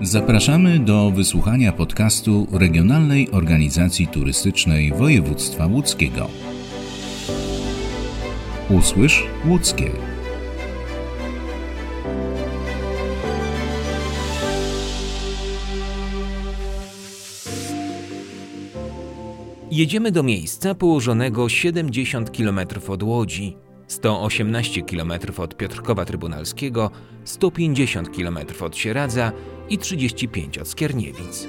Zapraszamy do wysłuchania podcastu Regionalnej Organizacji Turystycznej Województwa Łódzkiego. Usłysz Łódzkie. Jedziemy do miejsca położonego 70 km od Łodzi, 118 km od Piotrkowa Trybunalskiego, 150 km od Sieradza i 35 od Skierniewic.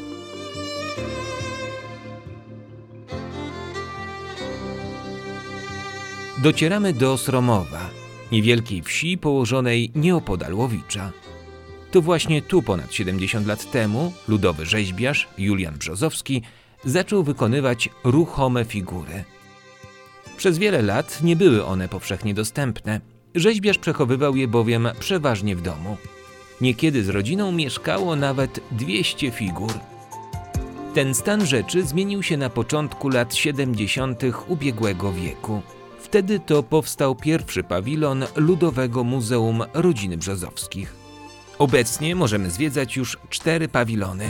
Docieramy do Sromowa, niewielkiej wsi położonej nieopodal Łowicza. To właśnie tu ponad 70 lat temu ludowy rzeźbiarz Julian Brzozowski zaczął wykonywać ruchome figury. Przez wiele lat nie były one powszechnie dostępne. Rzeźbiarz przechowywał je bowiem przeważnie w domu. Niekiedy z rodziną mieszkało nawet 200 figur. Ten stan rzeczy zmienił się na początku lat 70. ubiegłego wieku. Wtedy to powstał pierwszy pawilon Ludowego Muzeum Rodziny Brzozowskich. Obecnie możemy zwiedzać już 4 pawilony.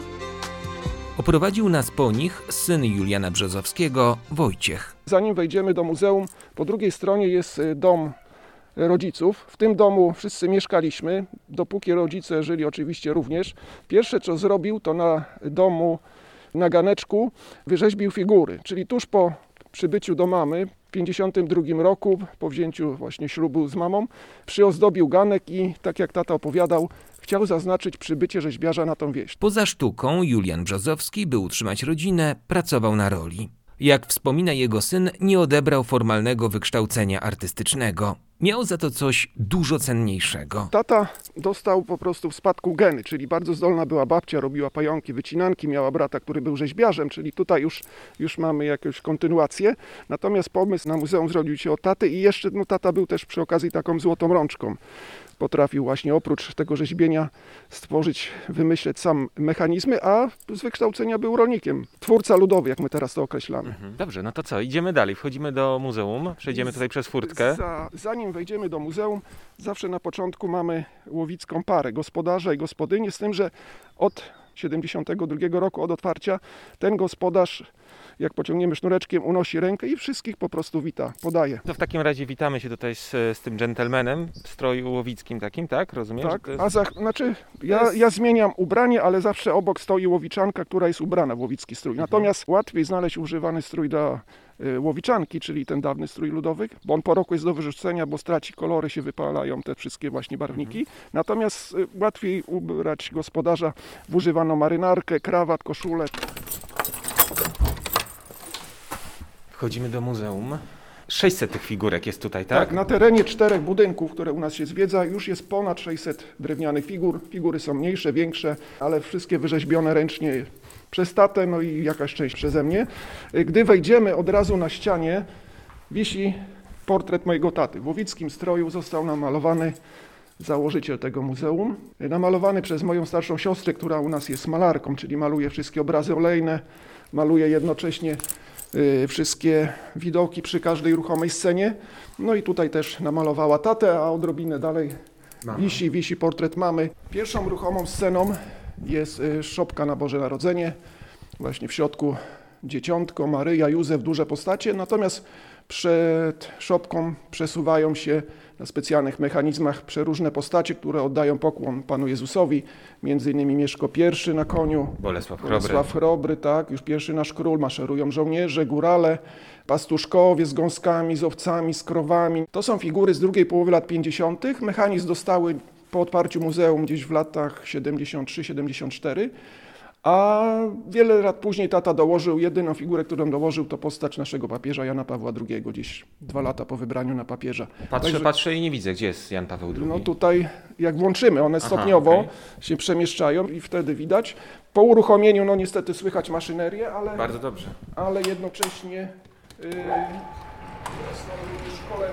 Oprowadził nas po nich syn Juliana Brzozowskiego, Wojciech. Zanim wejdziemy do muzeum, po drugiej stronie jest dom rodziców. W tym domu wszyscy mieszkaliśmy, dopóki rodzice żyli oczywiście również. Pierwsze co zrobił, to na domu, na ganeczku wyrzeźbił figury, czyli tuż po przybyciu do mamy w 1952 roku, po wzięciu właśnie ślubu z mamą, przyozdobił ganek i tak jak tata opowiadał, chciał zaznaczyć przybycie rzeźbiarza na tą wieś. Poza sztuką Julian Brzozowski, by utrzymać rodzinę, pracował na roli. Jak wspomina jego syn, nie odebrał formalnego wykształcenia artystycznego. Miał za to coś dużo cenniejszego. Tata dostał po prostu w spadku geny, czyli bardzo zdolna była babcia, robiła pająki, wycinanki, miała brata, który był rzeźbiarzem, czyli tutaj już mamy jakąś kontynuację. Natomiast pomysł na muzeum zrodził się od taty i jeszcze tata był też przy okazji taką złotą rączką. Potrafił właśnie oprócz tego rzeźbienia stworzyć, wymyśleć sam mechanizmy, a z wykształcenia był rolnikiem. Twórca ludowy, jak my teraz to określamy. Dobrze, no to co? Idziemy dalej. Wchodzimy do muzeum, przejdziemy tutaj przez furtkę. Zanim wejdziemy do muzeum, zawsze na początku mamy łowicką parę, gospodarza i gospodynię, z tym, że od 1972 roku, od otwarcia, ten gospodarz, jak pociągniemy sznureczkiem, unosi rękę i wszystkich po prostu wita, podaje. To w takim razie witamy się tutaj z tym dżentelmenem w stroju łowickim takim, tak? Rozumiem? Tak, jest... ja zmieniam ubranie, ale zawsze obok stoi łowiczanka, która jest ubrana w łowicki strój. Natomiast łatwiej znaleźć używany strój dla łowiczanki, czyli ten dawny strój ludowy, bo on po roku jest do wyrzucenia, bo straci kolory, się wypalają te wszystkie właśnie barwniki. Natomiast łatwiej ubrać gospodarza w używaną marynarkę, krawat, koszulę. Wchodzimy do muzeum. 600 tych figurek jest tutaj, tak? Tak, na terenie 4 budynków, które u nas się zwiedza, już jest ponad 600 drewnianych figur. Figury są mniejsze, większe, ale wszystkie wyrzeźbione ręcznie przez tatę, no i jakaś część przeze mnie. Gdy wejdziemy, od razu na ścianie wisi portret mojego taty. W łowickim stroju został namalowany założyciel tego muzeum. Namalowany przez moją starszą siostrę, która u nas jest malarką, czyli maluje wszystkie obrazy olejne, maluje jednocześnie wszystkie widoki przy każdej ruchomej scenie. No i tutaj też namalowała tatę, a odrobinę dalej wisi portret mamy. Pierwszą ruchomą sceną jest szopka na Boże Narodzenie. Właśnie w środku dzieciątko, Maryja, Józef, duże postacie. Natomiast przed szopką przesuwają się na specjalnych mechanizmach przeróżne postacie, które oddają pokłon Panu Jezusowi. Między innymi Mieszko I na koniu, Bolesław Chrobry, tak, już pierwszy nasz król, maszerują żołnierze, górale, pastuszkowie z gąskami, z owcami, z krowami. To są figury z drugiej połowy lat 50. Mechanizm dostały po otwarciu muzeum gdzieś w latach 73-74. A wiele lat później tata dołożył, jedyną figurę, którą dołożył, to postać naszego papieża Jana Pawła II, gdzieś 2 lata po wybraniu na papieża. Patrzę i nie widzę, gdzie jest Jan Paweł II. No tutaj, jak włączymy, one stopniowo się przemieszczają i wtedy widać. Po uruchomieniu, no niestety słychać maszynerię, ale... Bardzo dobrze. Ale jednocześnie są szkoleni.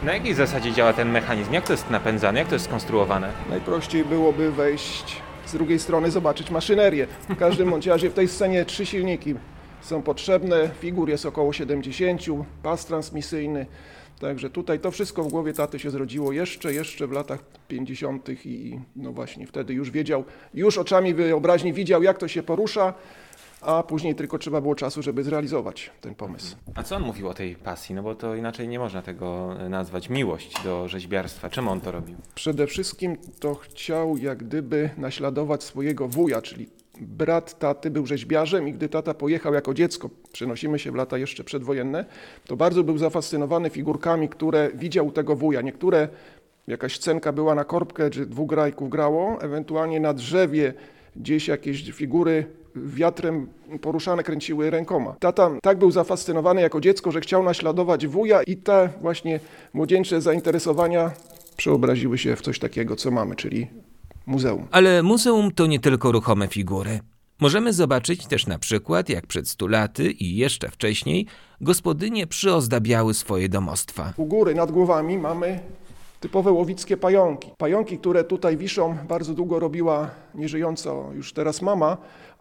Na jakiej zasadzie działa ten mechanizm? Jak to jest napędzane? Jak to jest skonstruowane? Najprościej byłoby wejść z drugiej strony, zobaczyć maszynerię. W każdym bądź razie w tej scenie 3 silniki są potrzebne, figur jest około 70, pas transmisyjny. Także tutaj to wszystko w głowie taty się zrodziło jeszcze w latach 50. i no właśnie wtedy już wiedział, już oczami wyobraźni widział, jak to się porusza, a później tylko trzeba było czasu, żeby zrealizować ten pomysł. A co on mówił o tej pasji? No bo to inaczej nie można tego nazwać. Miłość do rzeźbiarstwa. Czemu on to robił? Przede wszystkim to chciał jak gdyby naśladować swojego wuja, czyli brat taty był rzeźbiarzem i gdy tata pojechał jako dziecko, przenosimy się w lata jeszcze przedwojenne, to bardzo był zafascynowany figurkami, które widział u tego wuja. Niektóre, jakaś scenka była na korbkę, czy 2 grajków grało, ewentualnie na drzewie gdzieś jakieś figury wiatrem poruszane kręciły rękoma. Tata tak był zafascynowany jako dziecko, że chciał naśladować wuja i te właśnie młodzieńcze zainteresowania przeobraziły się w coś takiego, co mamy, czyli muzeum. Ale muzeum to nie tylko ruchome figury. Możemy zobaczyć też na przykład, jak przed 100 laty i jeszcze wcześniej gospodynie przyozdabiały swoje domostwa. U góry nad głowami mamy typowe łowickie pająki. Pająki, które tutaj wiszą, bardzo długo robiła nieżyjąca już teraz mama,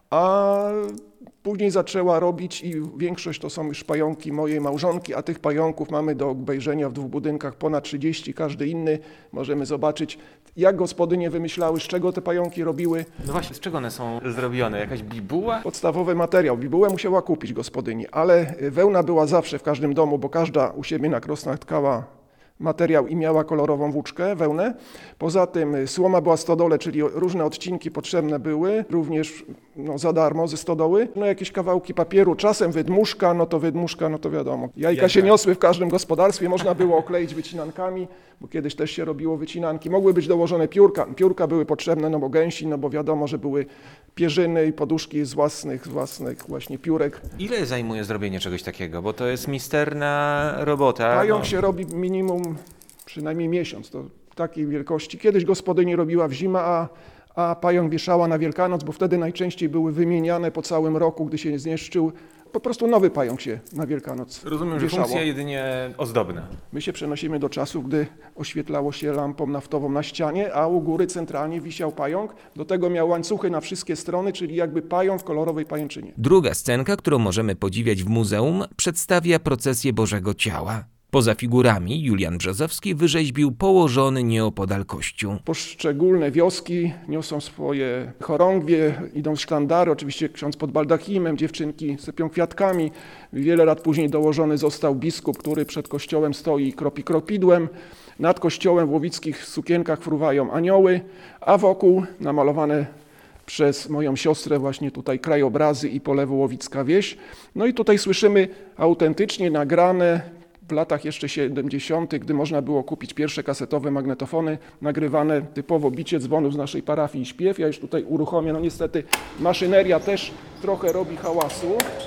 a później zaczęła robić i większość to są już pająki mojej małżonki, a tych pająków mamy do obejrzenia w 2 budynkach ponad 30, każdy inny. Możemy zobaczyć, jak gospodynie wymyślały, z czego te pająki robiły. No właśnie, z czego one są zrobione? Jakaś bibuła? Podstawowy materiał. Bibułę musiała kupić gospodyni, ale wełna była zawsze w każdym domu, bo każda u siebie na krosnach tkała materiał i miała kolorową włóczkę, wełnę. Poza tym słoma była w stodole, czyli różne odcinki potrzebne były, również za darmo ze stodoły. No jakieś kawałki papieru, czasem wydmuszka, no to wiadomo. Jajka się niosły w każdym gospodarstwie, można było okleić wycinankami, bo kiedyś też się robiło wycinanki. Mogły być dołożone piórka. Piórka były potrzebne, no bo gęsi, no bo wiadomo, że były pierzyny i poduszki z własnych właśnie piórek. Ile zajmuje zrobienie czegoś takiego? Bo to jest misterna robota. Pająk się robi minimum przynajmniej miesiąc, to takiej wielkości. Kiedyś gospodyni robiła w zimę, a pająk wieszała na Wielkanoc, bo wtedy najczęściej były wymieniane po całym roku, gdy się nie zniszczył. Po prostu nowy pająk się na Wielkanoc Rozumiem, że wieszało. funkcja jedynie ozdobna. My się przenosimy do czasu, gdy oświetlało się lampą naftową na ścianie, a u góry centralnie wisiał pająk. Do tego miał łańcuchy na wszystkie strony, czyli jakby pająk w kolorowej pajęczynie. Druga scenka, którą możemy podziwiać w muzeum, przedstawia procesję Bożego Ciała. Poza figurami Julian Brzozowski wyrzeźbił położony nieopodal kościół. Poszczególne wioski niosą swoje chorągwie, idą sztandary, oczywiście ksiądz pod baldachimem, dziewczynki sypią kwiatkami. Wiele lat później dołożony został biskup, który przed kościołem stoi i kropi kropidłem. Nad kościołem w łowickich sukienkach fruwają anioły, a wokół namalowane przez moją siostrę właśnie tutaj krajobrazy i polewu Łowicka wieś. No i tutaj słyszymy autentycznie nagrane w latach jeszcze 70., gdy można było kupić pierwsze kasetowe magnetofony, nagrywane typowo bicie dzwonów z naszej parafii i śpiew. Ja już tutaj uruchomię, no niestety maszyneria też trochę robi hałasu.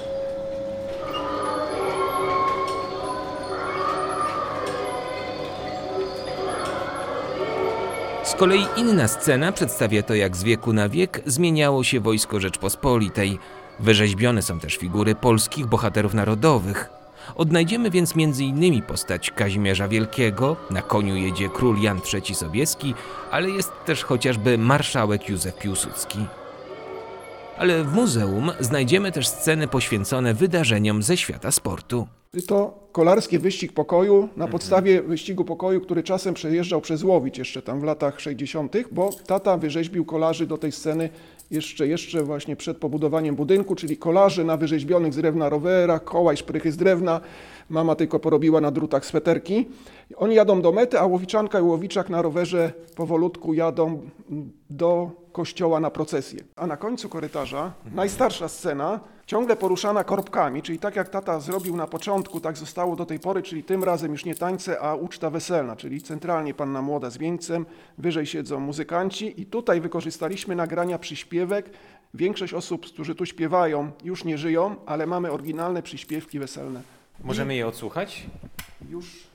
Z kolei inna scena przedstawia to, jak z wieku na wiek zmieniało się wojsko Rzeczpospolitej. Wyrzeźbione są też figury polskich bohaterów narodowych. Odnajdziemy więc m.in. postać Kazimierza Wielkiego, na koniu jedzie król Jan III Sobieski, ale jest też chociażby marszałek Józef Piłsudski. Ale w muzeum znajdziemy też sceny poświęcone wydarzeniom ze świata sportu. To kolarski wyścig pokoju na podstawie wyścigu pokoju, który czasem przejeżdżał przez Łowicz jeszcze tam w latach 60., bo tata wyrzeźbił kolarzy do tej sceny jeszcze właśnie przed pobudowaniem budynku, czyli kolarzy na wyrzeźbionych z drewna rowerach, koła i szprychy z drewna. Mama tylko porobiła na drutach sweterki. Oni jadą do mety, a Łowiczanka i Łowiczak na rowerze powolutku jadą do kościoła na procesję. A na końcu korytarza najstarsza scena, ciągle poruszana korbkami, czyli tak jak tata zrobił na początku, tak zostało do tej pory, czyli tym razem już nie tańce, a uczta weselna, czyli centralnie panna młoda z wieńcem, wyżej siedzą muzykanci i tutaj wykorzystaliśmy nagrania przyśpiewek. Większość osób, którzy tu śpiewają, już nie żyją, ale mamy oryginalne przyśpiewki weselne. Możemy je odsłuchać? Już.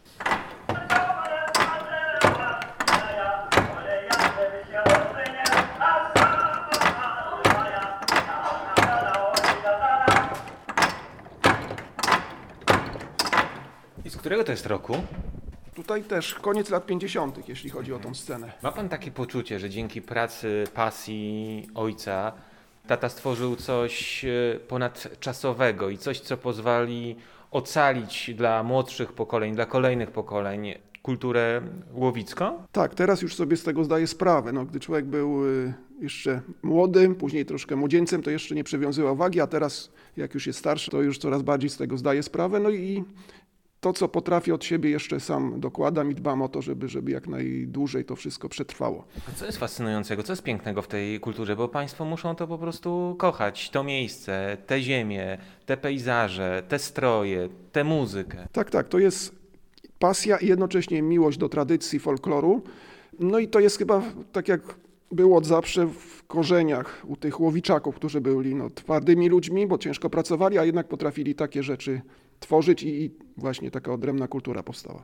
I z którego to jest roku? Tutaj też koniec lat 50., jeśli chodzi o tą scenę. Ma pan takie poczucie, że dzięki pracy, pasji ojca tata stworzył coś ponadczasowego i coś, co pozwoli ocalić dla młodszych pokoleń, dla kolejnych pokoleń kulturę łowicką? Tak, teraz już sobie z tego zdaję sprawę. Gdy człowiek był jeszcze młody, później troszkę młodzieńcem, to jeszcze nie przywiązywał wagi, a teraz jak już jest starszy, to już coraz bardziej z tego zdaję sprawę. I to, co potrafię od siebie, jeszcze sam dokładam i dbam o to, żeby jak najdłużej to wszystko przetrwało. A co jest fascynującego, co jest pięknego w tej kulturze? Bo państwo muszą to po prostu kochać, to miejsce, tę ziemię, te pejzaże, te stroje, tę muzykę. Tak, to jest pasja i jednocześnie miłość do tradycji, folkloru. I to jest chyba tak jak było od zawsze w korzeniach u tych łowiczaków, którzy byli twardymi ludźmi, bo ciężko pracowali, a jednak potrafili takie rzeczy tworzyć i właśnie taka odrębna kultura powstała.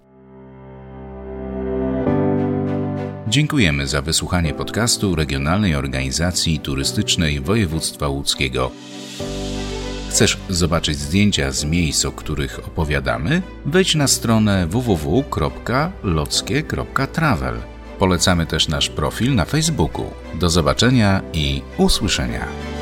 Dziękujemy za wysłuchanie podcastu Regionalnej Organizacji Turystycznej Województwa Łódzkiego. Chcesz zobaczyć zdjęcia z miejsc, o których opowiadamy? Wejdź na stronę www.lockie.travel. Polecamy też nasz profil na Facebooku. Do zobaczenia i usłyszenia.